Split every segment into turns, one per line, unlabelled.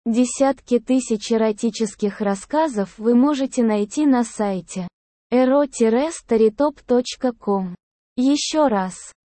Десятки тысяч эротических рассказов вы можете найти на сайте ero-storytop.com. Еще раз.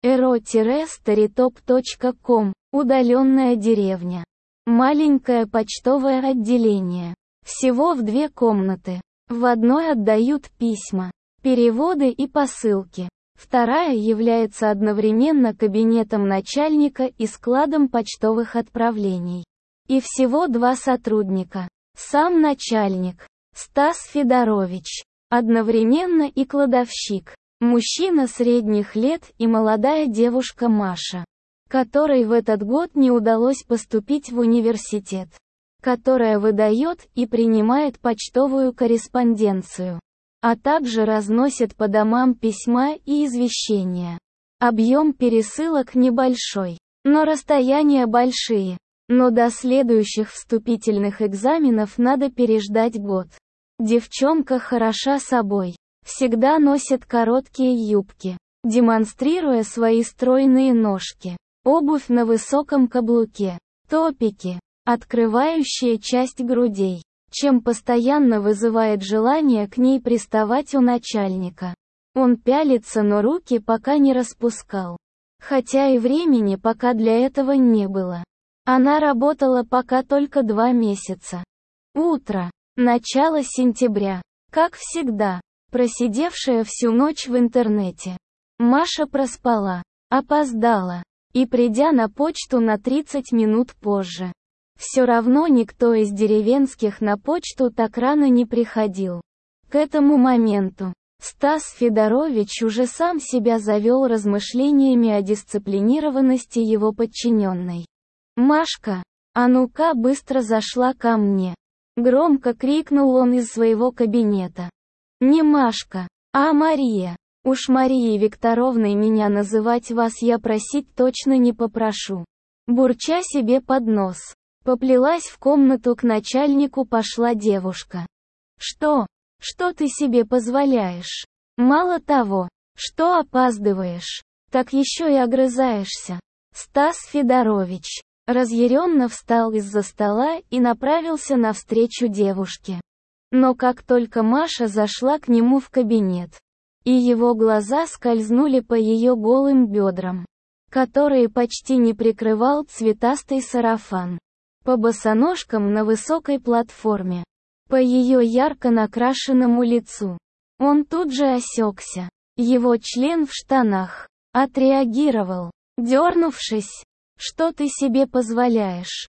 ero-storytop.com. Удаленная деревня. Маленькое почтовое отделение. Всего в 2 комнаты. В одной отдают письма, переводы и посылки. Вторая является одновременно кабинетом начальника и складом почтовых отправлений. И всего 2 сотрудника. Сам начальник, Стас Федорович, одновременно и кладовщик, мужчина средних лет и молодая девушка Маша, которой в этот год не удалось поступить в университет, которая выдает и принимает почтовую корреспонденцию, а также разносит по домам письма и извещения. Объем пересылок небольшой, но расстояния большие. Но до следующих вступительных экзаменов надо переждать год. Девчонка хороша собой. Всегда носит короткие юбки, демонстрируя свои стройные ножки. Обувь на высоком каблуке. Топики, открывающие часть грудей, чем постоянно вызывает желание к ней приставать у начальника. Он пялится, но руки пока не распускал. Хотя и времени пока для этого не было. Она работала пока только 2 месяца. Утро. Начало сентября. Как всегда, просидевшая всю ночь в интернете. Маша проспала, опоздала, и придя на почту на 30 минут позже. Все равно никто из деревенских на почту так рано не приходил. К этому моменту Стас Федорович уже сам себя завел размышлениями о дисциплинированности его подчиненной. «Машка, а ну-ка быстро зашла ко мне!» Громко крикнул он из своего кабинета. «Не Машка, а Мария. Уж Марией Викторовной меня называть вас я просить точно не попрошу». Бурча себе под нос, поплелась в комнату к начальнику пошла девушка. «Что? Что ты себе позволяешь? Мало того, что опаздываешь, так еще и огрызаешься». Стас Федорович разъяренно встал из-за стола и направился навстречу девушке. Но как только Маша зашла к нему в кабинет, и его глаза скользнули по ее голым бедрам, которые почти не прикрывал цветастый сарафан, по босоножкам на высокой платформе, по ее ярко накрашенному лицу, он тут же осекся. Его член в штанах отреагировал, дернувшись. «Что ты себе позволяешь?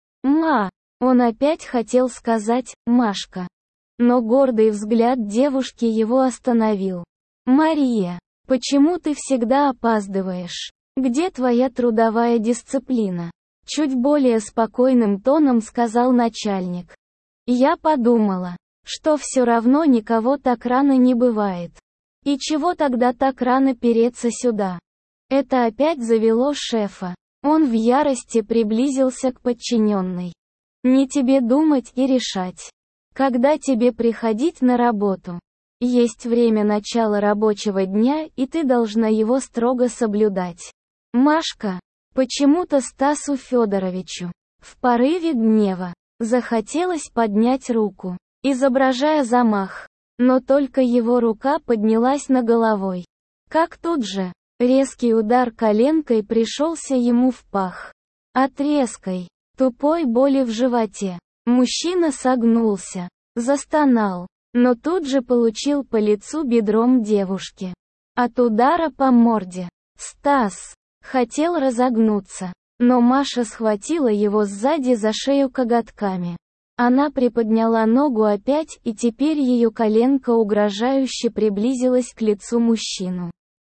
Он опять хотел сказать «Машка». Но гордый взгляд девушки его остановил. «Мария, почему ты всегда опаздываешь? Где твоя трудовая дисциплина?» Чуть более спокойным тоном сказал начальник. Я подумала, что все равно никого так рано не бывает. И чего тогда так рано переться сюда? Это опять завело шефа. Он в ярости приблизился к подчиненной. «Не тебе думать и решать, когда тебе приходить на работу. Есть время начала рабочего дня, и ты должна его строго соблюдать». Машка, почему-то Стасу Федоровичу, в порыве гнева, захотелось поднять руку, изображая замах, но только его рука поднялась над головой. Как тут же, резкий удар коленкой пришелся ему в пах. От резкой, тупой боли в животе, мужчина согнулся, застонал, но тут же получил по лицу бедром девушки. От удара по морде, Стас хотел разогнуться, но Маша схватила его сзади за шею коготками. Она приподняла ногу опять, и теперь ее коленка угрожающе приблизилась к лицу мужчину.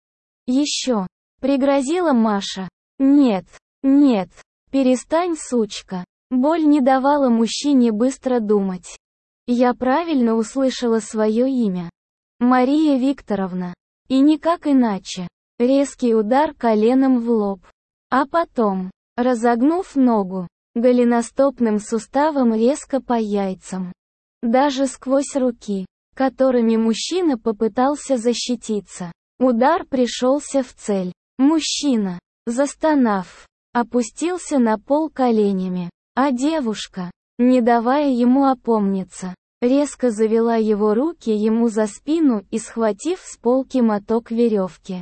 «Еще!» — пригрозила Маша. «Нет, нет, перестань, сучка!» Боль не давала мужчине быстро думать. Я правильно услышала свое имя. Мария Викторовна. И никак иначе. Резкий удар коленом в лоб. А потом, разогнув ногу, голеностопным суставом резко по яйцам. Даже сквозь руки, которыми мужчина попытался защититься. Удар пришелся в цель. Мужчина, застонав, опустился на пол коленями, а девушка, не давая ему опомниться. Резко завела его руки ему за спину и, схватив с полки моток веревки,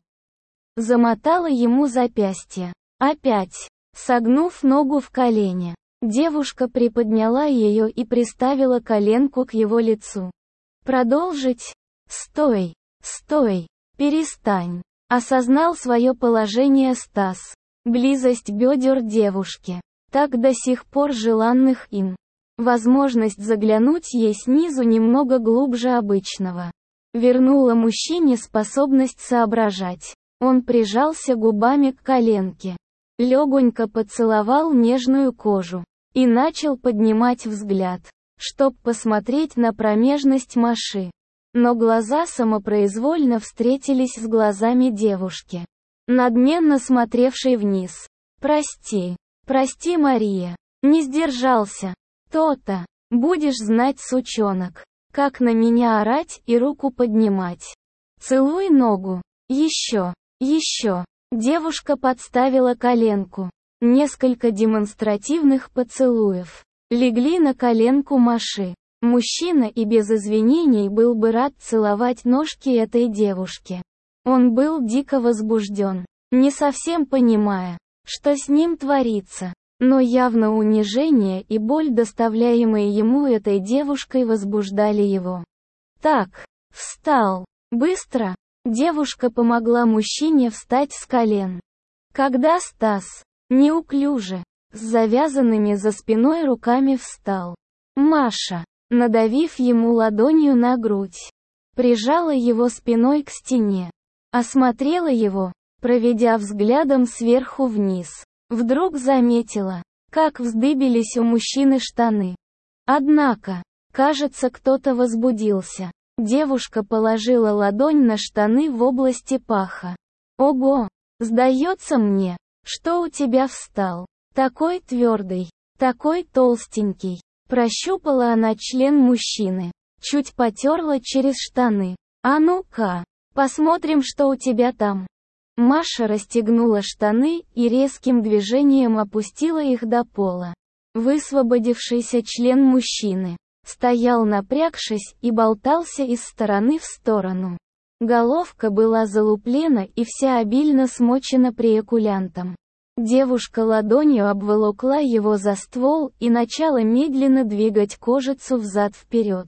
замотала ему запястье. Опять, согнув ногу в колене, девушка приподняла ее и приставила коленку к его лицу. Продолжить? Стой, стой, перестань. Осознал свое положение Стас. Близость бедер девушки, так до сих пор желанных им. Возможность заглянуть ей снизу немного глубже обычного вернула мужчине способность соображать. Он прижался губами к коленке, легонько поцеловал нежную кожу и начал поднимать взгляд, чтоб посмотреть на промежность Маши. Но глаза самопроизвольно встретились с глазами девушки, надменно смотревшей вниз. «Прости, прости, Мария, не сдержался. То-то, будешь знать, сучонок, как на меня орать и руку поднимать. Целуй ногу. Еще, еще». Девушка подставила коленку. Несколько демонстративных поцелуев легли на коленку Маши. Мужчина и без извинений был бы рад целовать ножки этой девушки. Он был дико возбужден, не совсем понимая, что с ним творится. Но явно унижение и боль, доставляемые ему этой девушкой, возбуждали его. Так, встал. Быстро. Девушка помогла мужчине встать с колен. Когда Стас, неуклюже, с завязанными за спиной руками встал, Маша, надавив ему ладонью на грудь, прижала его спиной к стене, осмотрела его, проведя взглядом сверху вниз. Вдруг заметила, как вздыбились у мужчины штаны. Однако, кажется, кто-то возбудился. Девушка положила ладонь на штаны в области паха. «Ого! Сдается мне, что у тебя встал. Такой твердый, такой толстенький». Прощупала она член мужчины, чуть потерла через штаны. «А ну-ка, посмотрим, что у тебя там». Маша расстегнула штаны и резким движением опустила их до пола. Высвободившийся член мужчины стоял, напрягшись, и болтался из стороны в сторону. Головка была залуплена и вся обильно смочена преякулянтом. Девушка ладонью обволокла его за ствол и начала медленно двигать кожицу взад-вперед,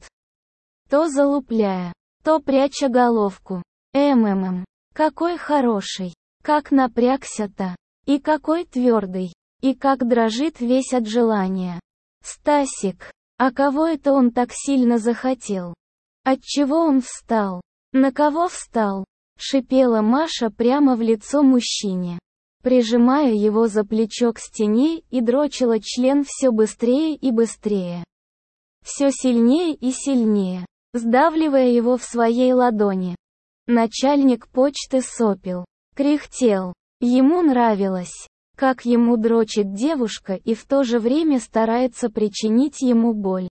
то залупляя, то пряча головку. Какой хороший, как напрягся-то, и какой твердый, и как дрожит весь от желания. Стасик, а кого это он так сильно захотел? Отчего он встал? На кого встал? Шипела Маша прямо в лицо мужчине, прижимая его за плечо к стене, и дрочила член все быстрее и быстрее. Все сильнее и сильнее, сдавливая его в своей ладони. Начальник почты сопел, кряхтел. Ему нравилось, как ему дрочит девушка и в то же время старается причинить ему боль.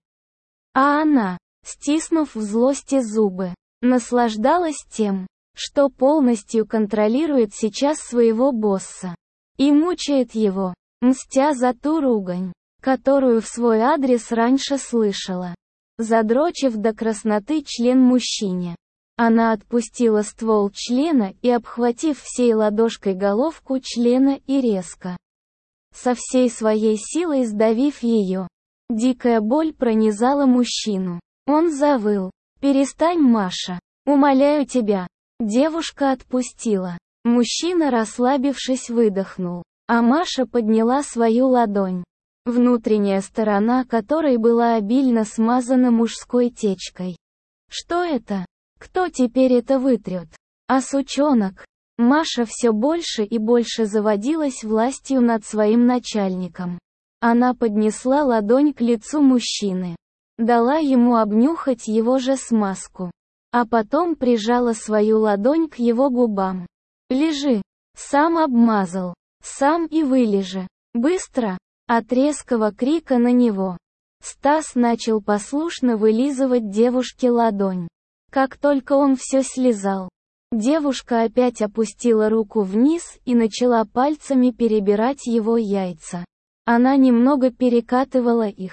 А она, стиснув в злости зубы, наслаждалась тем, что полностью контролирует сейчас своего босса и мучает его, мстя за ту ругань, которую в свой адрес раньше слышала. Задрочив до красноты член мужчине, она отпустила ствол члена и, обхватив всей ладошкой головку члена и резко, со всей своей силой сдавив ее, дикая боль пронизала мужчину. Он завыл. «Перестань, Маша! Умоляю тебя!» Девушка отпустила. Мужчина, расслабившись, выдохнул, а Маша подняла свою ладонь, внутренняя сторона которой была обильно смазана мужской течкой. Что это? Кто теперь это вытрет? А сучонок? Маша все больше и больше заводилась властью над своим начальником. Она поднесла ладонь к лицу мужчины, дала ему обнюхать его же смазку, а потом прижала свою ладонь к его губам. «Лежи!» Сам обмазал. Сам и вылежи. Быстро! От резкого крика на него Стас начал послушно вылизывать девушке ладонь. Как только он все слезал, девушка опять опустила руку вниз и начала пальцами перебирать его яйца. Она немного перекатывала их,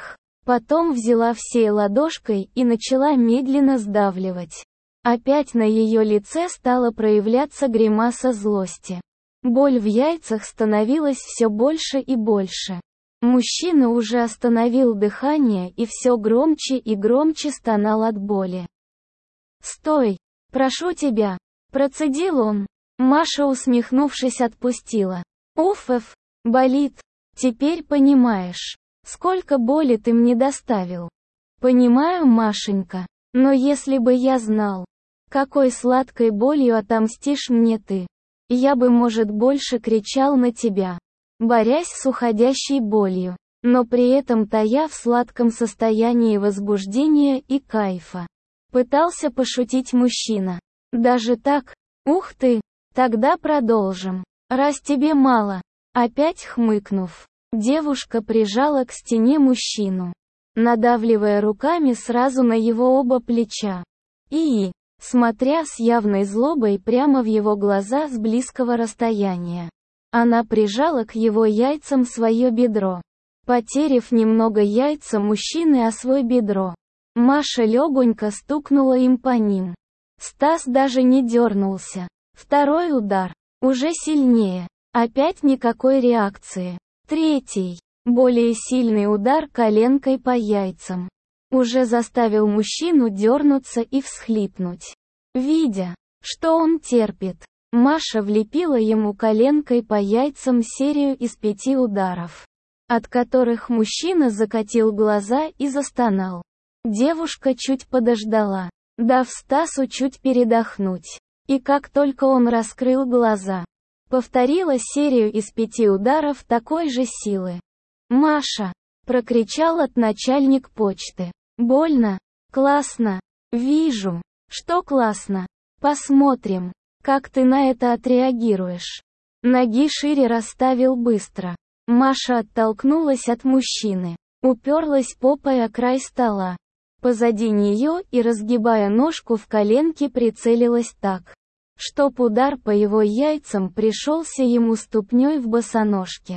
Потом взяла всей ладошкой и начала медленно сдавливать. Опять на ее лице стала проявляться гримаса злости. Боль в яйцах становилась все больше и больше. Мужчина уже остановил дыхание и все громче и громче стонал от боли. «Стой! Прошу тебя!» – процедил он. Маша, усмехнувшись, отпустила. «Уф, болит. Теперь понимаешь, сколько боли ты мне доставил». «Понимаю, Машенька, но если бы я знал, какой сладкой болью отомстишь мне ты, я бы, может, больше кричал на тебя, борясь с уходящей болью, но при этом тая в сладком состоянии возбуждения и кайфа». Пытался пошутить мужчина. «Даже так? Ух ты! Тогда продолжим. Раз тебе мало». Опять хмыкнув, девушка прижала к стене мужчину, надавливая руками сразу на его оба плеча. Смотря с явной злобой прямо в его глаза с близкого расстояния, она прижала к его яйцам свое бедро. Потеряв немного яйца мужчины о свой бедро, Маша легонько стукнула им по ним. Стас даже не дернулся. Второй удар. Уже сильнее. Опять никакой реакции. Третий. Более сильный удар коленкой по яйцам. Уже заставил мужчину дернуться и всхлипнуть. Видя, что он терпит, Маша влепила ему коленкой по яйцам серию из 5 ударов, от которых мужчина закатил глаза и застонал. Девушка чуть подождала, дав Стасу чуть передохнуть. И как только он раскрыл глаза, повторила серию из 5 ударов такой же силы. «Маша!» – прокричал от начальник почты. «Больно? Классно! Вижу, что классно! Посмотрим, как ты на это отреагируешь». Ноги шире расставил быстро. Маша оттолкнулась от мужчины, уперлась попой о край стола. Позади нее и, разгибая ножку в коленке, прицелилась так, чтоб удар по его яйцам пришелся ему ступней в босоножке.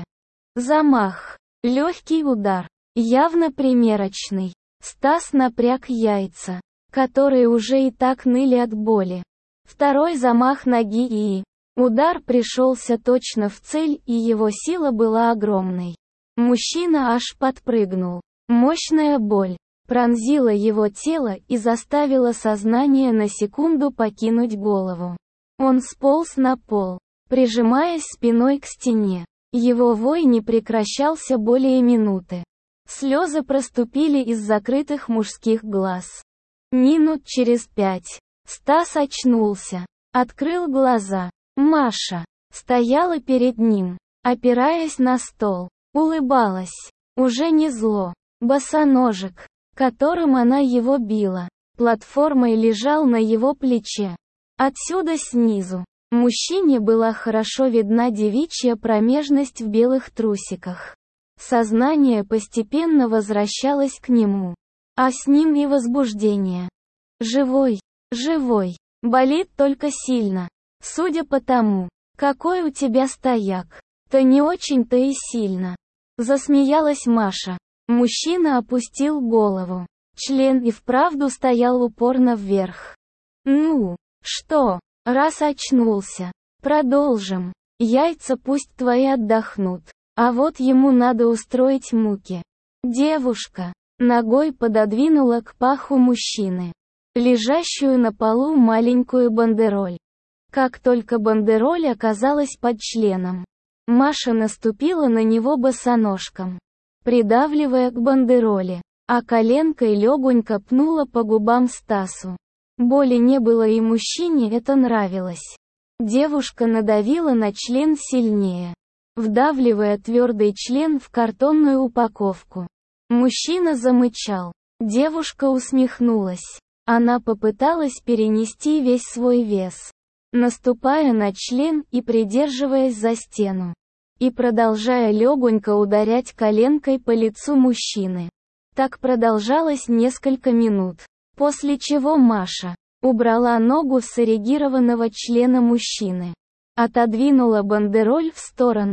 Замах. Легкий удар. Явно примерочный. Стас напряг яйца, которые уже и так ныли от боли. Второй замах ноги и... Удар пришелся точно в цель, и его сила была огромной. Мужчина аж подпрыгнул. Мощная боль пронзила его тело и заставила сознание на секунду покинуть голову. Он сполз на пол, прижимаясь спиной к стене. Его вой не прекращался более минуты. Слезы проступили из закрытых мужских глаз. Минут через 5 Стас очнулся, открыл глаза. Маша стояла перед ним, опираясь на стол, улыбалась. Уже не зло. Босоножек, которым она его била, платформой лежал на его плече. Отсюда снизу мужчине была хорошо видна девичья промежность в белых трусиках. Сознание постепенно возвращалось к нему, а с ним и возбуждение. Живой, живой, болит только сильно. Судя по тому, какой у тебя стояк, то не очень-то и сильно. Засмеялась Маша. Мужчина опустил голову. Член и вправду стоял упорно вверх. «Ну, что, раз очнулся, продолжим. Яйца пусть твои отдохнут, а вот ему надо устроить муки». Девушка ногой пододвинула к паху мужчины лежащую на полу маленькую бандероль. Как только бандероль оказалась под членом, Маша наступила на него босоножком, придавливая к бандероли, а коленкой легонько пнула по губам Стасу. Боли не было, и мужчине это нравилось. Девушка надавила на член сильнее, вдавливая твердый член в картонную упаковку. Мужчина замычал. Девушка усмехнулась. Она попыталась перенести весь свой вес, наступая на член и придерживаясь за стену, и продолжая легонько ударять коленкой по лицу мужчины. Так продолжалось несколько минут, после чего Маша убрала ногу с эрегированного члена мужчины, отодвинула бандероль в сторону,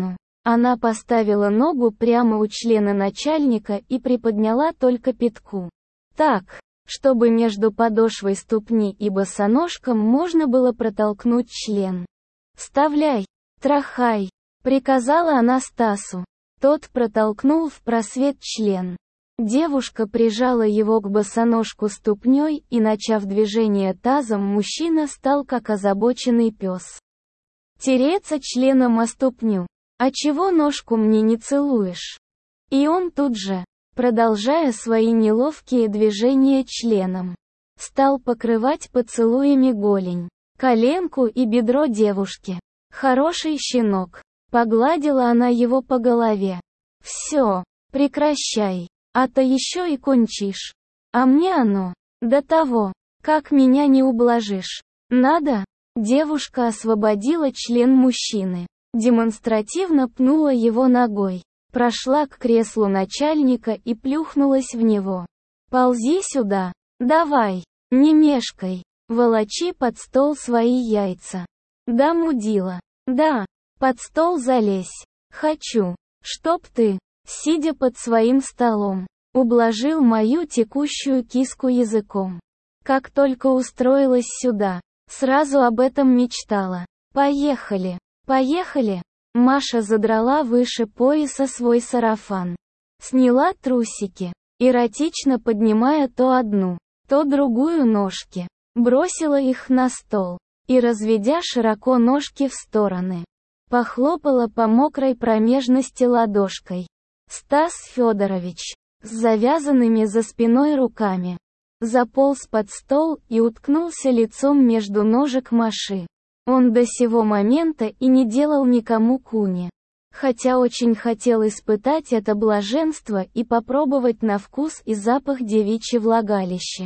Она поставила ногу прямо у члена начальника и приподняла только пятку. Так, чтобы между подошвой ступни и босоножком можно было протолкнуть член. «Вставляй, трахай», — приказала она Стасу. Тот протолкнул в просвет член. Девушка прижала его к босоножку ступней и, начав движение тазом, мужчина стал как озабоченный пес тереться членом о ступню. «А чего ножку мне не целуешь?» И он тут же, продолжая свои неловкие движения членом, стал покрывать поцелуями голень, коленку и бедро девушки. «Хороший щенок», — погладила она его по голове. «Все, прекращай, а то еще и кончишь. А мне оно, до того, как меня не ублажишь. Надо?» Девушка освободила член мужчины, демонстративно пнула его ногой, прошла к креслу начальника и плюхнулась в него. «Ползи сюда, давай, не мешкай, волочи под стол свои яйца. Да, мудила, да, под стол залезь. Хочу, чтоб ты, сидя под своим столом, ублажил мою текущую киску языком. Как только устроилась сюда, сразу об этом мечтала. Поехали, поехали!» Маша задрала выше пояса свой сарафан. Сняла трусики, эротично поднимая то одну, то другую ножки. Бросила их на стол и, разведя широко ножки в стороны, похлопала по мокрой промежности ладошкой. Стас Федорович, с завязанными за спиной руками, заполз под стол и уткнулся лицом между ножек Маши. Он до сего момента и не делал никому куни, хотя очень хотел испытать это блаженство и попробовать на вкус и запах девичье влагалище.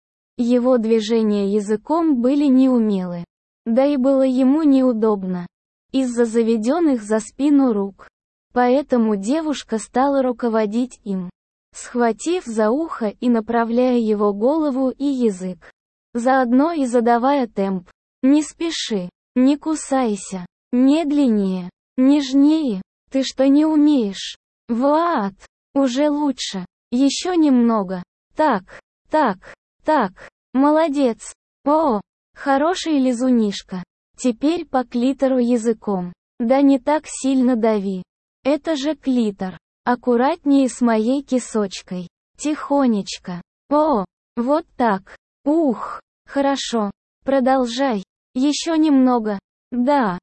Его движения языком были неумелы, да и было ему неудобно, из-за заведенных за спину рук. Поэтому девушка стала руководить им, схватив за ухо и направляя его голову и язык, заодно и задавая темп. «Не спеши, не кусайся, медленнее, нежнее, ты что не умеешь? Вот, уже лучше, еще немного, так, молодец, о, хороший лизунишка, теперь по клитору языком, да не так сильно дави, это же клитор, аккуратнее с моей кисочкой, тихонечко, о, вот так, ух, хорошо, продолжай, еще немного, да,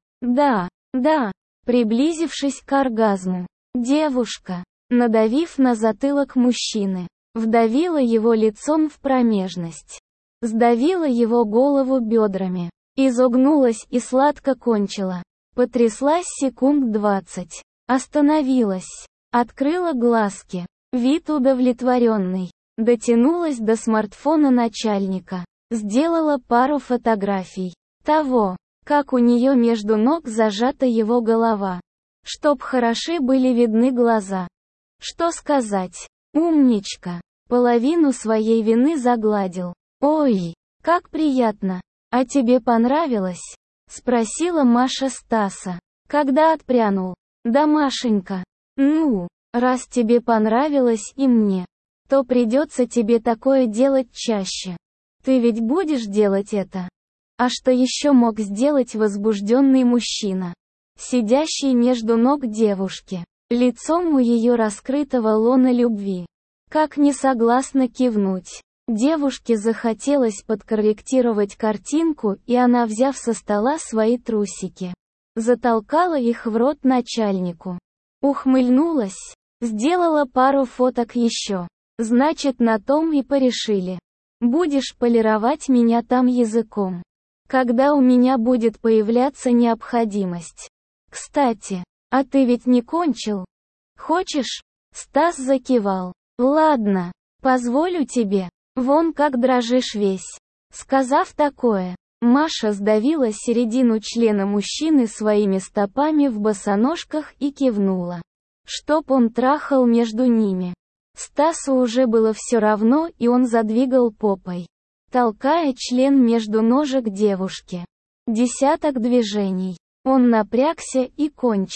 приблизившись к оргазму, девушка, надавив на затылок мужчины, вдавила его лицом в промежность, сдавила его голову бедрами, изогнулась и сладко кончила, потряслась секунд 20, остановилась, открыла глазки, вид удовлетворенный, дотянулась до смартфона начальника, сделала пару фотографий того, как у нее между ног зажата его голова, чтоб хороши были видны глаза. Что сказать? Умничка. Половину своей вины загладил. «Ой, как приятно! А тебе понравилось?» — спросила Маша Стаса, когда отпрянул. «Да, Машенька, ну, раз тебе понравилось и мне, то придется тебе такое делать чаще. Ты ведь будешь делать это?» А что еще мог сделать возбужденный мужчина, сидящий между ног девушки, лицом у ее раскрытого лона любви? Как несогласно кивнуть? Девушке захотелось подкорректировать картинку, и она, взяв со стола свои трусики, затолкала их в рот начальнику. Ухмыльнулась, сделала пару фоток еще. Значит, на том и порешили. Будешь полировать меня там языком, когда у меня будет появляться необходимость. Кстати, а ты ведь не кончил? Хочешь? Стас закивал. Ладно, позволю тебе. Вон как дрожишь весь. Сказав такое, Маша сдавила середину члена мужчины своими стопами в босоножках и кивнула, чтоб он трахал между ними. Стасу уже было все равно, и он задвигал попой, толкая член между ножек девушки. Десяток движений. Он напрягся и кончил.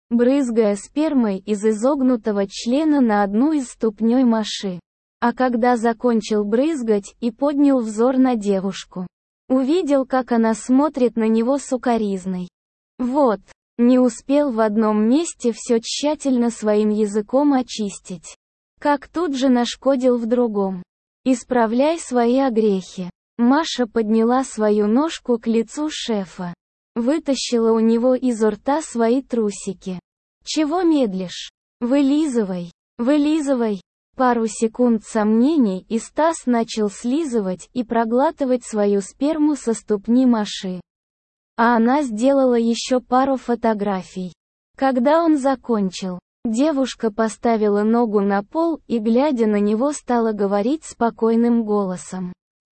брызгая спермой из изогнутого члена на одну из ступней Маши. А когда закончил брызгать и поднял взор на девушку, увидел, как она смотрит на него сукоризной. Вот, не успел в одном месте все тщательно своим языком очистить, как тут же нашкодил в другом. Исправляй свои огрехи. Маша подняла свою ножку к лицу шефа. Вытащила у него изо рта свои трусики. Чего медлишь? Вылизывай. Вылизывай. Пару секунд сомнений, и Стас начал слизывать и проглатывать свою сперму со ступни Маши. А она сделала еще пару фотографий. Когда он закончил, девушка поставила ногу на пол и, глядя на него, стала говорить спокойным голосом.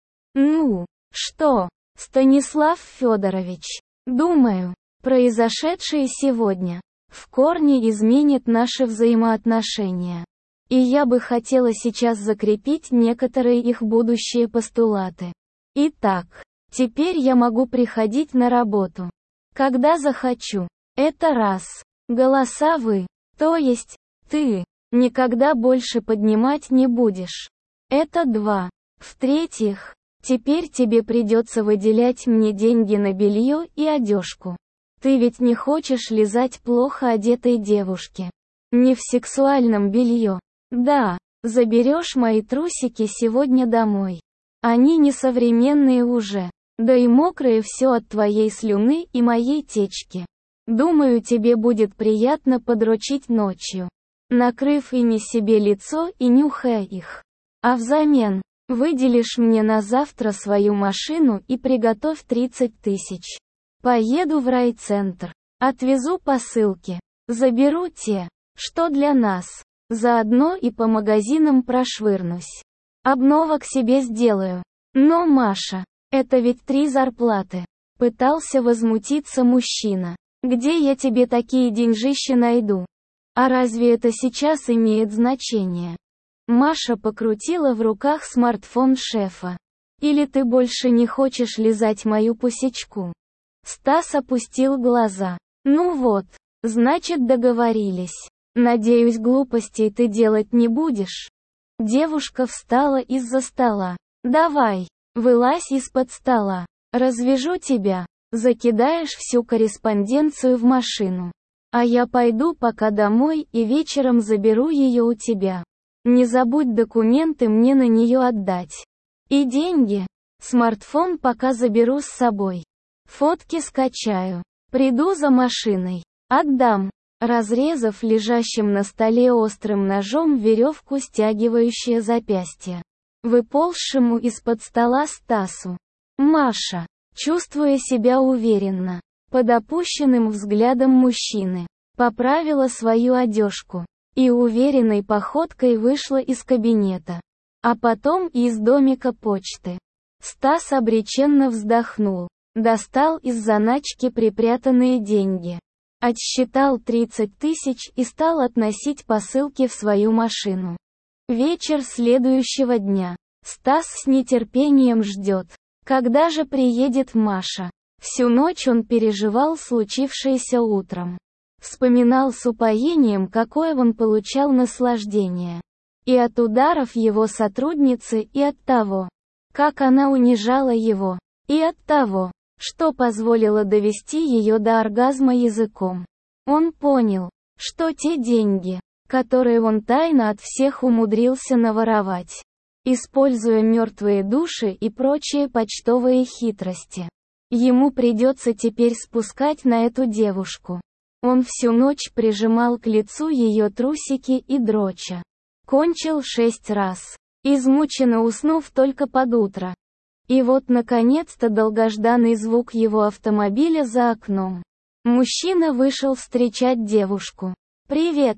«Ну, что, Станислав Федорович, думаю, произошедшее сегодня в корне изменит наши взаимоотношения. И я бы хотела сейчас закрепить некоторые их будущие постулаты. Итак, теперь я могу приходить на работу, когда захочу. Это раз. Голоса вы, то есть, ты, никогда больше поднимать не будешь. Это два. В-третьих, теперь тебе придется выделять мне деньги на белье и одежку. Ты ведь не хочешь лизать плохо одетой девушке. Не в сексуальном белье. Да, заберешь мои трусики сегодня домой. Они несовременные уже. Да и мокрые все от твоей слюны и моей течки. Думаю, тебе будет приятно подрочить ночью, накрыв ими себе лицо и нюхая их. А взамен, выделишь мне на завтра свою машину и приготовь 30 тысяч. Поеду в райцентр. Отвезу посылки. Заберу те, что для нас. Заодно и по магазинам прошвырнусь. Обновок себе сделаю. Но, Маша, это ведь 3 зарплаты. Пытался возмутиться мужчина. Где я тебе такие деньжища найду? А разве это сейчас имеет значение? Маша покрутила в руках смартфон шефа. Или ты больше не хочешь лизать мою пусечку? Стас опустил глаза. Ну вот, значит, договорились. Надеюсь, глупостей ты делать не будешь. Девушка встала из-за стола. Давай, вылазь из-под стола. Развяжу тебя. Закидаешь всю корреспонденцию в машину. А я пойду пока домой и вечером заберу ее у тебя. Не забудь документы мне на нее отдать. И деньги. Смартфон пока заберу с собой. Фотки скачаю. Приду за машиной. Отдам. Разрезав лежащим на столе острым ножом веревку, стягивающую запястье выползшему из-под стола Стасу. Маша, чувствуя себя уверенно, под опущенным взглядом мужчины, поправила свою одежку и уверенной походкой вышла из кабинета, а потом и из домика почты. Стас обреченно вздохнул, достал из заначки припрятанные деньги. Отсчитал 30 тысяч и стал относить посылки в свою машину. Вечер следующего дня. Стас с нетерпением ждет, когда же приедет Маша. Всю ночь он переживал случившееся утром. Вспоминал с упоением, какое он получал наслаждение. И от ударов его сотрудницы, и от того, как она унижала его, и от того, что позволило довести ее до оргазма языком. Он понял, что те деньги, которые он тайно от всех умудрился наворовать, используя мертвые души и прочие почтовые хитрости, ему придется теперь спускать на эту девушку. Он всю ночь прижимал к лицу ее трусики и дроча. Кончил 6 раз, измученно уснув только под утро. И вот наконец-то долгожданный звук его автомобиля за окном. Мужчина вышел встречать девушку. «Привет,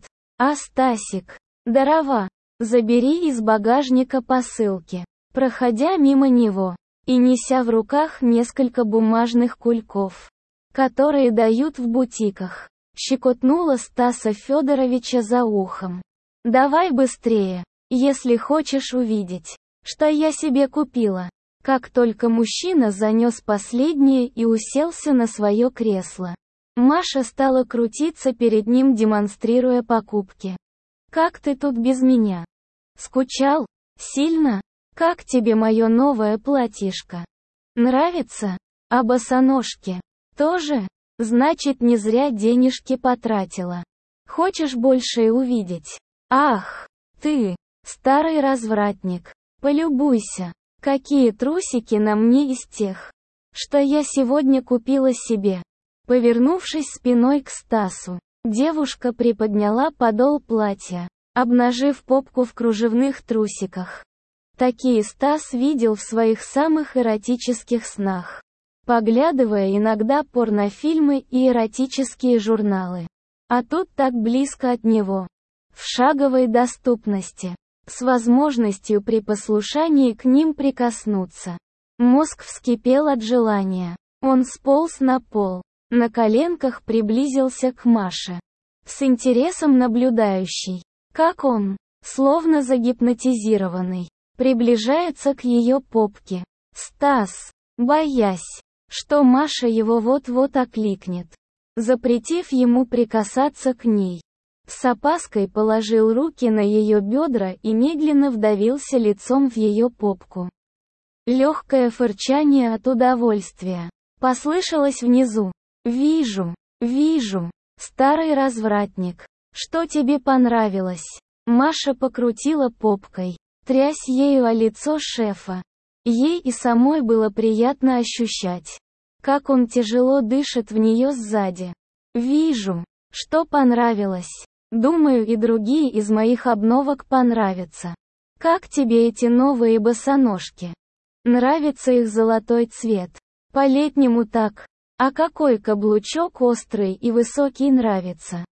Стасик. Дарова, забери из багажника посылки». Проходя мимо него и неся в руках несколько бумажных кульков, которые дают в бутиках, щекотнула Стаса Федоровича за ухом. «Давай быстрее, если хочешь увидеть, что я себе купила». Как только мужчина занес последнее и уселся на свое кресло, Маша стала крутиться перед ним, демонстрируя покупки. «Как ты тут без меня? Скучал? Сильно? Как тебе мое новое платьишко? Нравится? А босоножки? Тоже? Значит, не зря денежки потратила. Хочешь больше и увидеть? Ах, ты, старый развратник, полюбуйся, какие трусики на мне из тех, что я сегодня купила себе». Повернувшись спиной к Стасу, девушка приподняла подол платья, обнажив попку в кружевных трусиках. Такие Стас видел в своих самых эротических снах, поглядывая иногда порнофильмы и эротические журналы. А тут так близко от него, в шаговой доступности, с возможностью при послушании к ним прикоснуться. Мозг вскипел от желания. Он сполз на пол, на коленках приблизился к Маше, с интересом наблюдающий, как он, словно загипнотизированный, приближается к ее попке. Стас, боясь, что Маша его вот-вот окликнет, запретив ему прикасаться к ней, с опаской положил руки на ее бедра и медленно вдавился лицом в ее попку. Легкое фырчание от удовольствия послышалось внизу. «Вижу, вижу, старый развратник, что тебе понравилось?» Маша покрутила попкой, трясь ею о лицо шефа. Ей и самой было приятно ощущать, как он тяжело дышит в нее сзади. «Вижу, что понравилось. Думаю, и другие из моих обновок понравятся. Как тебе эти новые босоножки? Нравится их золотой цвет? По-летнему так. А какой каблучок острый и высокий нравится?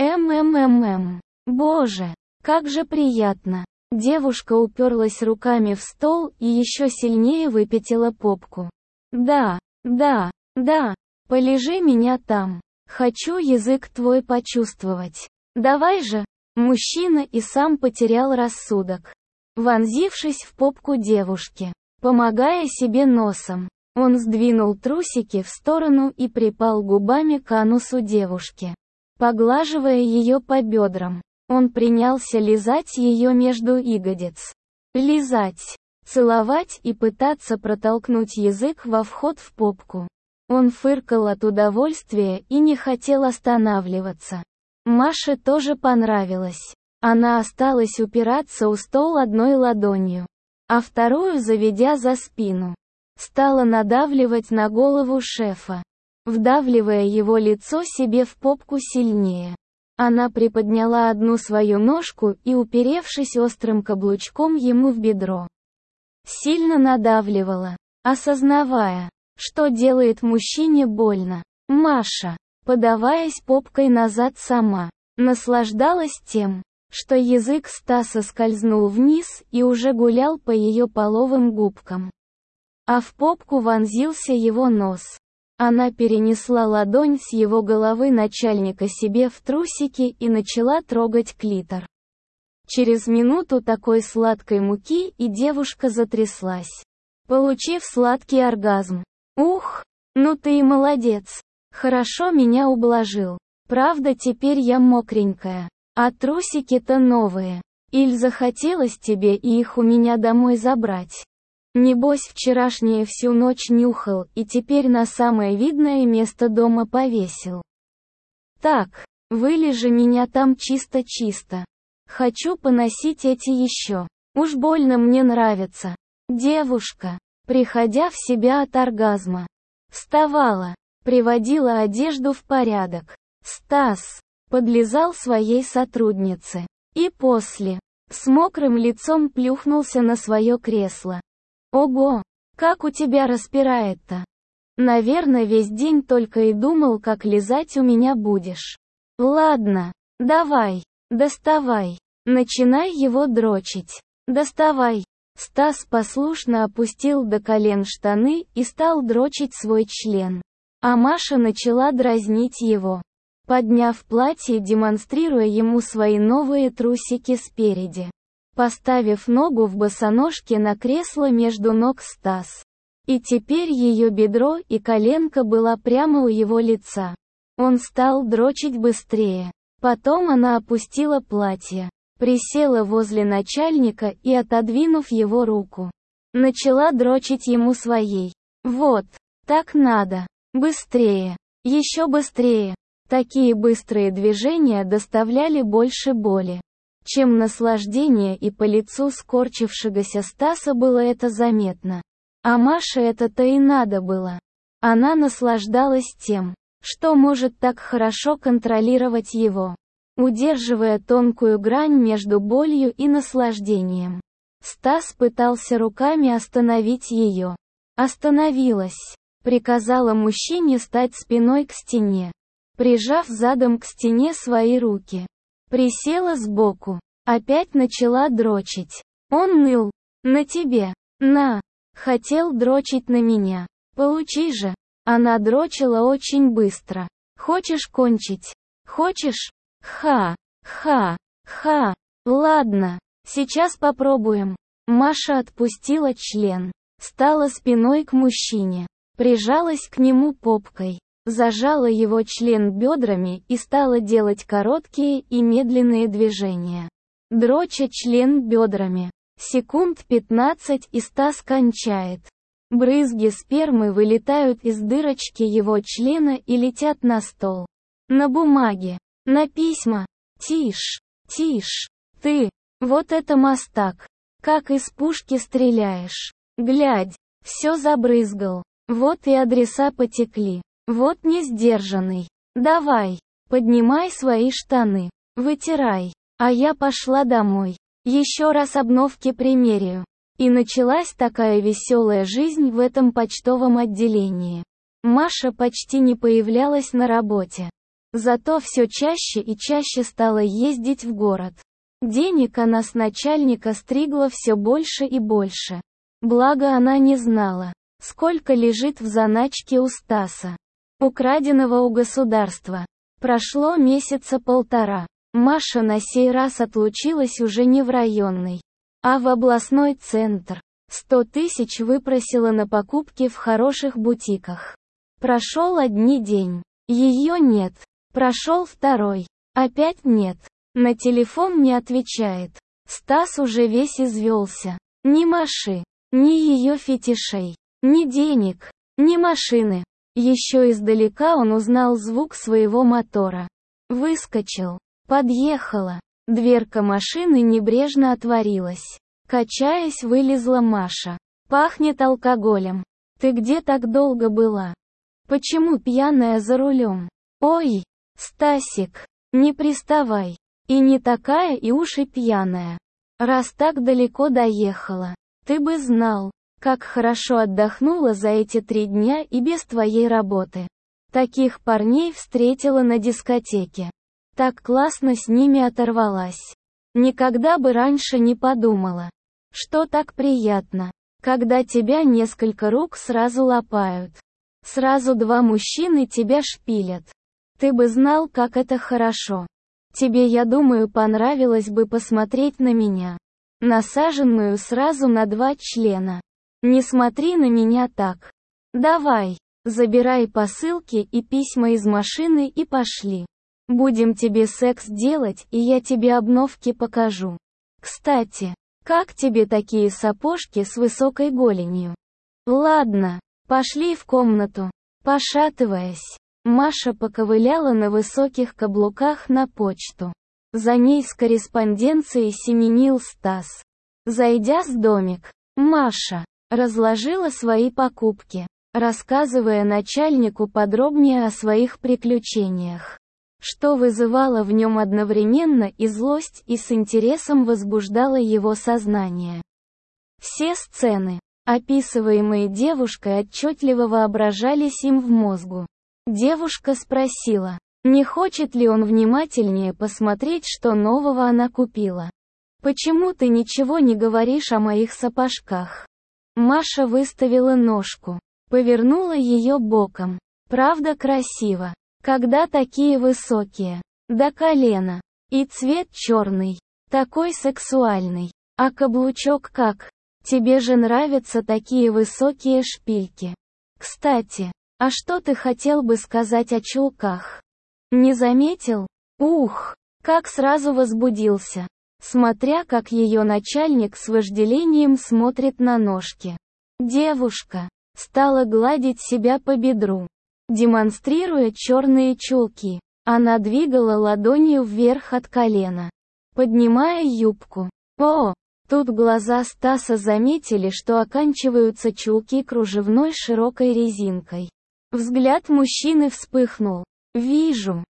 Боже, как же приятно!» Девушка уперлась руками в стол и еще сильнее выпятила попку. «Да, да, да, полежи меня там. Хочу язык твой почувствовать. Давай же!» Мужчина и сам потерял рассудок, вонзившись в попку девушки, помогая себе носом. Он сдвинул трусики в сторону и припал губами к анусу девушки, поглаживая ее по бедрам. Он принялся лизать ее между ягодиц. Лизать, целовать и пытаться протолкнуть язык во вход в попку. Он фыркал от удовольствия и не хотел останавливаться. Маше тоже понравилось. Она осталась упираться у стола одной ладонью, а вторую заведя за спину. Стала надавливать на голову шефа, вдавливая его лицо себе в попку сильнее. Она приподняла одну свою ножку и, уперевшись острым каблучком ему в бедро, сильно надавливала, осознавая, что делает мужчине больно. Маша, подаваясь попкой назад сама, наслаждалась тем, что язык Стаса скользнул вниз и уже гулял по ее половым губкам. А в попку вонзился его нос. Она перенесла ладонь с его головы начальника себе в трусики и начала трогать клитор. Через минуту такой сладкой муки и девушка затряслась, получив сладкий оргазм. «Ух, ну ты и молодец. Хорошо меня ублажил. Правда, теперь я мокренькая. А трусики-то новые. Иль захотелось тебе и их у меня домой забрать? Небось вчерашнее всю ночь нюхал и теперь на самое видное место дома повесил. Так, вылежи меня там чисто-чисто. Хочу поносить эти еще. Уж больно мне нравится». Девушка, приходя в себя от оргазма, вставала, приводила одежду в порядок. Стас подлизал своей сотруднице и после, с мокрым лицом плюхнулся на свое кресло. «Ого, как у тебя распирает-то? Наверное, весь день только и думал, как лизать у меня будешь. Ладно, давай, доставай, начинай его дрочить. Доставай». Стас послушно опустил до колен штаны и стал дрочить свой член. А Маша начала дразнить его, подняв платье, демонстрируя ему свои новые трусики спереди. Поставив ногу в босоножке на кресло между ног Стас. И теперь ее бедро и коленка была прямо у его лица. Он стал дрочить быстрее. Потом она опустила платье, присела возле начальника и, отодвинув его руку, начала дрочить ему своей. Вот, так надо. Быстрее. Еще быстрее. Такие быстрые движения доставляли больше боли, чем наслаждение, и по лицу скорчившегося Стаса было это заметно. А Маше это-то и надо было. Она наслаждалась тем, что может так хорошо контролировать его, удерживая тонкую грань между болью и наслаждением. Стас пытался руками остановить ее. «Остановилась!» — приказала мужчине стать спиной к стене, прижав задом к стене свои руки. Присела сбоку. Опять начала дрочить. Он ныл. «На тебе! На!» Хотел дрочить на меня. «Получи же!» Она дрочила очень быстро. «Хочешь кончить? Хочешь? Ха! Ха! Ха! Ладно, сейчас попробуем». Маша отпустила член. Стала спиной к мужчине. Прижалась к нему попкой. Зажала его член бедрами и стала делать короткие и медленные движения, дроча член бедрами. Секунд 15 и Стас кончает. Брызги спермы вылетают из дырочки его члена и летят на стол. На бумаге. На письма. Тише. Тише. Ты. Вот это мастак. Как из пушки стреляешь. Глядь. Все забрызгал. Вот и адреса потекли. Вот несдержанный. Давай. Поднимай свои штаны. Вытирай. А я пошла домой. Еще раз обновки примерю. И началась такая веселая жизнь в этом почтовом отделении. Маша почти не появлялась на работе. Зато все чаще и чаще стала ездить в город. Денег она с начальника стригла все больше и больше. Благо она не знала, сколько лежит в заначке у Стаса, украденного у государства. Прошло месяца полтора. Маша на сей раз отлучилась уже не в районный, а в областной центр. 100 тысяч выпросила на покупки в хороших бутиках. Прошел один день. Ее нет. Прошел второй. Опять нет. На телефон не отвечает. Стас уже весь извелся. Ни Маши, ни ее фетишей, ни денег, ни машины. Еще издалека он узнал звук своего мотора. Выскочил. Подъехала. Дверка машины небрежно отворилась. Качаясь, вылезла Маша. «Пахнет алкоголем. Ты где так долго была? Почему пьяная за рулем? Ой, Стасик, не приставай. И не такая и уж и пьяная. Раз так далеко доехала, ты бы знал, как хорошо отдохнула за эти 3 дня и без твоей работы. Таких парней встретила на дискотеке. Так классно с ними оторвалась. Никогда бы раньше не подумала, что так приятно, когда тебя несколько рук сразу лапают. Сразу 2 мужчины тебя шпилят. Ты бы знал, как это хорошо. Тебе, я думаю, понравилось бы посмотреть на меня, насаженную сразу на 2 члена. Не смотри на меня так. Давай, забирай посылки и письма из машины и пошли. Будем тебе секс делать, и я тебе обновки покажу. Кстати, как тебе такие сапожки с высокой голенью? Ладно, пошли в комнату. Пошатываясь, Маша поковыляла на высоких каблуках на почту. За ней с корреспонденцией семенил Стас. Зайдя в домик, Маша разложила свои покупки, рассказывая начальнику подробнее о своих приключениях, что вызывало в нем одновременно и злость, и с интересом возбуждало его сознание. Все сцены, описываемые девушкой, отчетливо воображались им в мозгу. Девушка спросила, не хочет ли он внимательнее посмотреть, что нового она купила. «Почему ты ничего не говоришь о моих сапожках?» Маша выставила ножку, повернула ее боком. «Правда красиво? Когда такие высокие? До колена. И цвет черный. Такой сексуальный. А каблучок как? Тебе же нравятся такие высокие шпильки. Кстати, а что ты хотел бы сказать о чулках?» Не заметил? Ух, как сразу возбудился, смотря как ее начальник с вожделением смотрит на ножки. Девушка стала гладить себя по бедру, демонстрируя черные чулки. Она двигала ладонью вверх от колена, поднимая юбку. О, тут глаза Стаса заметили, что оканчиваются чулки кружевной широкой резинкой. Взгляд мужчины вспыхнул. Вижу,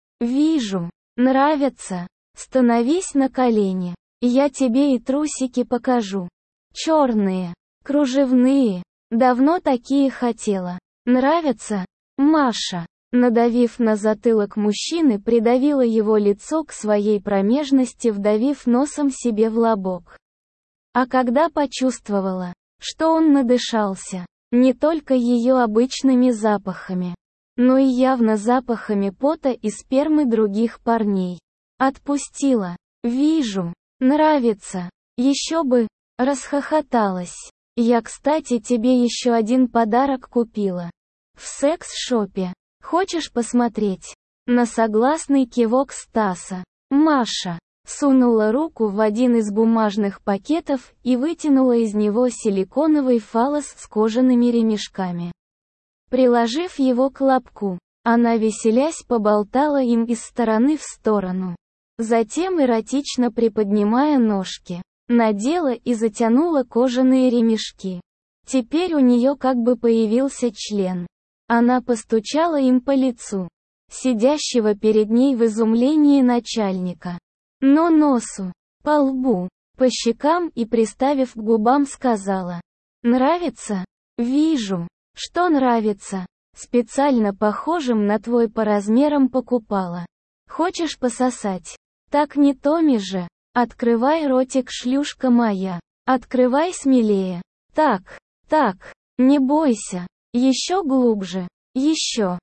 нравится. Становись на колени. Я тебе и трусики покажу. Черные, кружевные. Давно такие хотела. Нравятся? Маша, надавив на затылок мужчины, придавила его лицо к своей промежности, вдавив носом себе в лобок. А когда почувствовала, что он надышался, не только ее обычными запахами, но и явно запахами пота и спермы других парней, отпустила. Вижу, нравится. Еще бы, расхохоталась. Я, кстати, тебе еще один подарок купила. В секс-шопе. Хочешь посмотреть? На согласный кивок Стаса, Маша сунула руку в один из бумажных пакетов и вытянула из него силиконовый фаллос с кожаными ремешками. Приложив его к лобку, она, веселясь, поболтала им из стороны в сторону. Затем, эротично приподнимая ножки, надела и затянула кожаные ремешки. Теперь у нее как бы появился член. Она постучала им по лицу, сидящего перед ней в изумлении начальника. Но носу, по лбу, по щекам и приставив к губам сказала. Нравится? Вижу, что нравится. Специально похожим на твой по размерам покупала. Хочешь пососать? Так не Томи же. Открывай ротик, шлюшка моя. Открывай смелее. Так, не бойся. Еще глубже. Еще.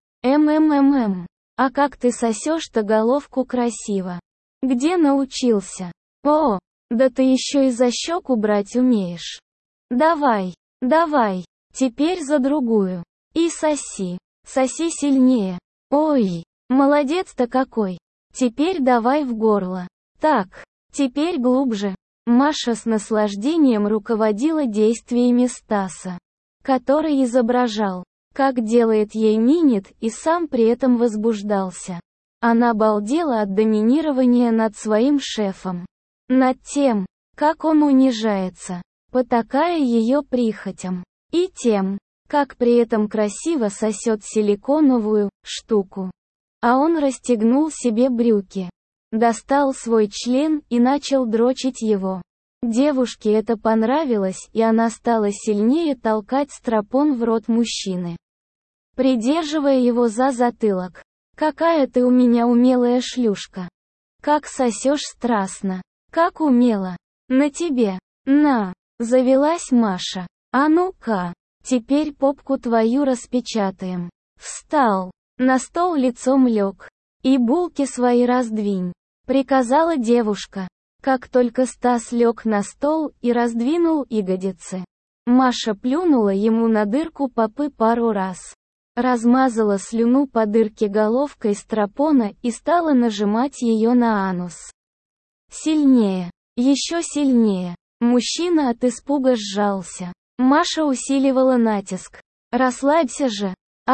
А как ты сосешь-то головку красиво. Где научился? О, да ты еще и за щеку брать умеешь. Давай, теперь за другую. И соси. Соси сильнее. Ой, молодец-то какой. Теперь давай в горло. Так, теперь глубже. Маша с наслаждением руководила действиями Стаса, который изображал, как делает ей минет, и сам при этом возбуждался. Она балдела от доминирования над своим шефом. Над тем, как он унижается, потакая ее прихотям. И тем, как при этом красиво сосет силиконовую штуку. А он расстегнул себе брюки, достал свой член и начал дрочить его. Девушке это понравилось, и она стала сильнее толкать стропон в рот мужчины, придерживая его за затылок. «Какая ты у меня умелая шлюшка! Как сосешь страстно! Как умело! На тебе! На!» Завелась Маша. «А ну-ка! Теперь попку твою распечатаем!» Встал, на стол лицом лег. «И булки свои раздвинь!» приказала девушка. Как только Стас лег на стол и раздвинул ягодицы, Маша плюнула ему на дырку попы пару раз. Размазала слюну по дырке головкой стропона и стала нажимать ее на анус. Сильнее, еще сильнее. Мужчина от испуга сжался. Маша усиливала натиск. «Расслабься же!»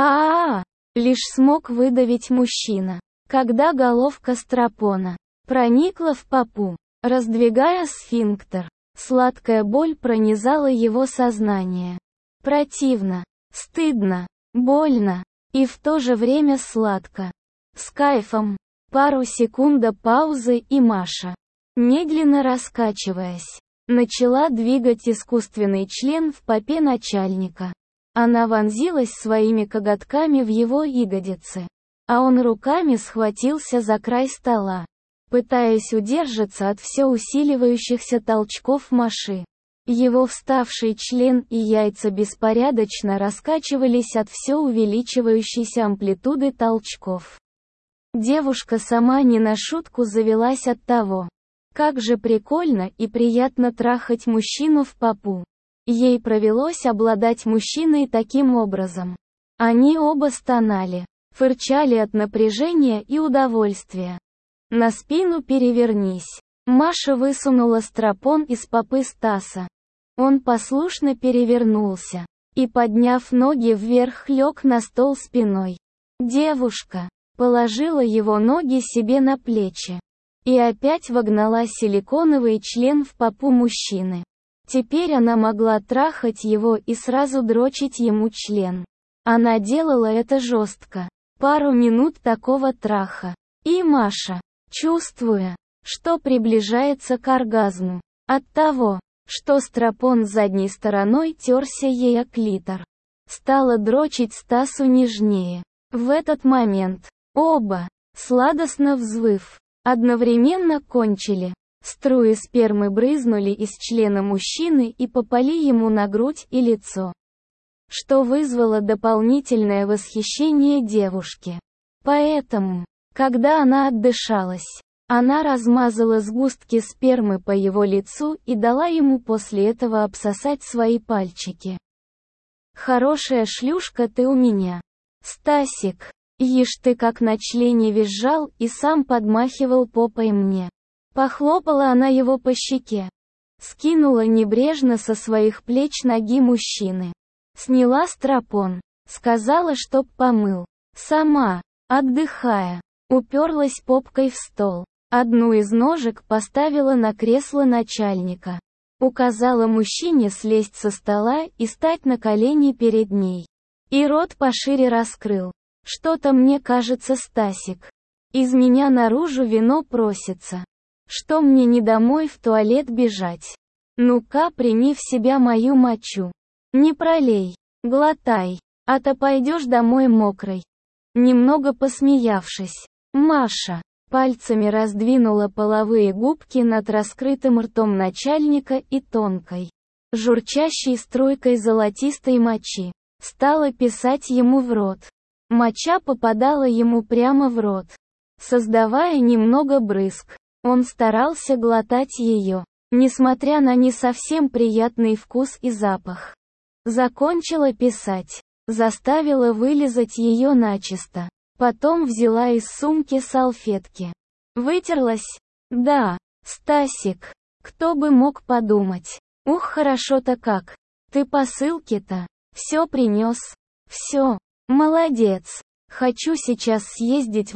Лишь смог выдавить мужчина, когда головка стропона проникла в попу, раздвигая сфинктер. Сладкая боль пронизала его сознание. Противно, стыдно, больно, и в то же время сладко. С кайфом. Пару секунд паузы, и Маша, медленно раскачиваясь, начала двигать искусственный член в попе начальника. Она вонзилась своими коготками в его ягодицы, а он руками схватился за край стола, пытаясь удержаться от все усиливающихся толчков Маши. Его вставший член и яйца беспорядочно раскачивались от все увеличивающейся амплитуды толчков. Девушка сама не на шутку завелась от того, как же прикольно и приятно трахать мужчину в попу. Ей провелось обладать мужчиной таким образом. Они оба стонали. фырчали от напряжения и удовольствия. На спину перевернись. Маша высунула стропон из попы Стаса. Он послушно перевернулся и, подняв ноги вверх, лег на стол спиной. Девушка положила его ноги себе на плечи и опять вогнала силиконовый член в попу мужчины. Теперь она могла трахать его и сразу дрочить ему член. Она делала это жестко. Пару минут такого траха. И Маша, чувствуя, что приближается к оргазму, от того, что стропон задней стороной терся ей о клитор, стала дрочить Стасу нежнее. В этот момент оба, сладостно взвыв, одновременно кончили. Струи спермы брызнули из члена мужчины и попали ему на грудь и лицо, что вызвало дополнительное восхищение девушки. Поэтому, когда она отдышалась, она размазала сгустки спермы по его лицу и дала ему после этого обсосать свои пальчики. «Хорошая шлюшка ты у меня, Стасик, ишь ты как на члене визжал и сам подмахивал попой мне». Похлопала она его по щеке. Скинула небрежно со своих плеч ноги мужчины. Сняла стропон. Сказала, чтоб помыл. Сама, отдыхая, уперлась попкой в стол. Одну из ножек поставила на кресло начальника. Указала мужчине слезть со стола и стать на колени перед ней. И рот пошире раскрыл. Что-то мне кажется, Стасик. Из меня наружу вино просится. Что мне не домой в туалет бежать? Ну-ка, прими в себя мою мочу. Не пролей, глотай, а то пойдешь домой мокрой. Немного посмеявшись, Маша пальцами раздвинула половые губки над раскрытым ртом начальника и тонкой, журчащей струйкой золотистой мочи, стала писать ему в рот. Моча попадала ему прямо в рот, создавая немного брызг. Он старался глотать ее, несмотря на не совсем приятный вкус и запах. Закончила писать, заставила вылизать ее начисто. Потом взяла из сумки салфетки. Вытерлась. Да, Стасик, кто бы мог подумать. Ух, хорошо-то как. Ты посылки-то все принес. Все, молодец. Хочу сейчас съездить в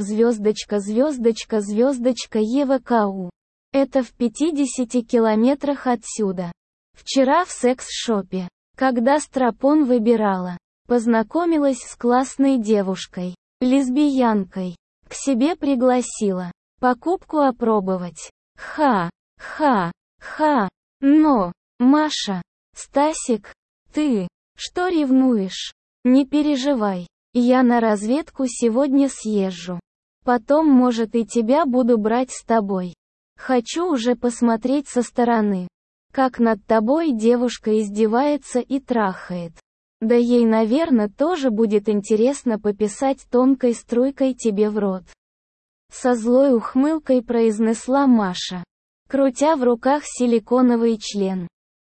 ____ЕВКУ. Это в 50 километрах отсюда. Вчера в секс-шопе, когда стропон выбирала, познакомилась с классной девушкой, лесбиянкой. К себе пригласила. Покупку опробовать. Ха. Но, Маша, Стасик, ты, что ревнуешь? Не переживай. Я на разведку сегодня съезжу. Потом, может, и тебя буду брать с тобой. Хочу уже посмотреть со стороны, как над тобой девушка издевается и трахает. Да ей, наверное, тоже будет интересно пописать тонкой струйкой тебе в рот. Со злой ухмылкой произнесла Маша, крутя в руках силиконовый член.